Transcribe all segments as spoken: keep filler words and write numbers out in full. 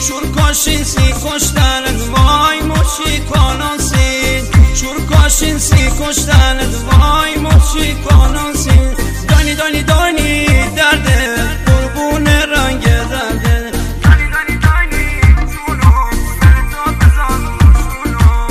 شور کاشین سی کشتنت وای مچی کانانسین شور کاشین سی کشتنت وای مچی کانانسین دانی دانی دانی درده قربون رنگ درده دانی دانی دانی جونو سرتا بزن شونو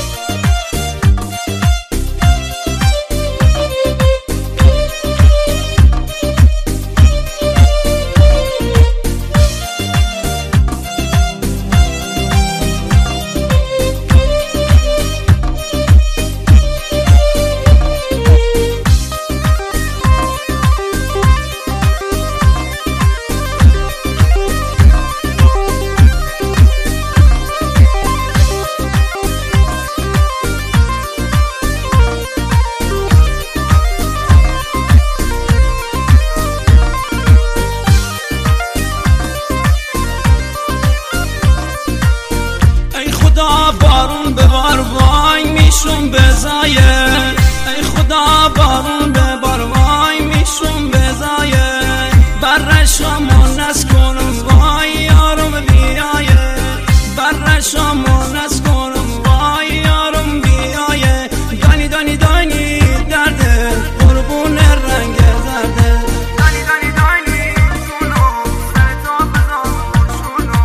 بارون ببار وای میشون بزایه ای خدا بارون ببار وای میشون بزایه برشامون از کنم وای یارم بیایه برشامون از کنم وای یارم بیایه دانی دانی دانی درده قربون رنگ درده دانی دانی دانی شونو سرتا بزن شونو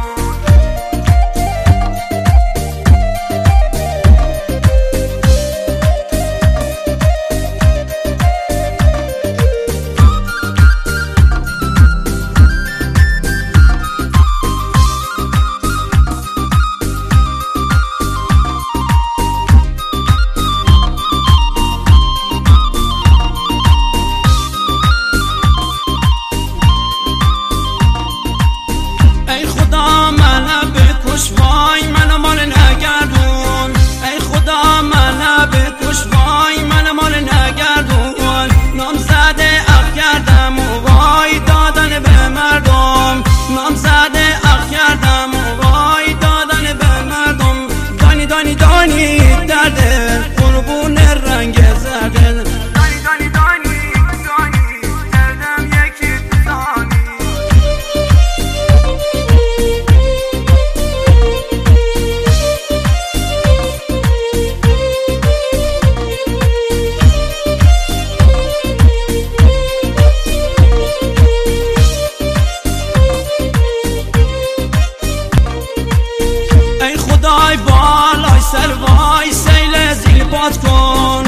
وای من مال نگردون ای خدا من بکش وای من مال نگردون نام زده اخ کردم و وای دادن به مردم نام زده اخ کردم و وای دادن به مردم دانی دانی دانی درده قربون رنگ زرده دانی دانی دانی دانی دردم یکی دانی بالای سر وای سیل زیل باد کن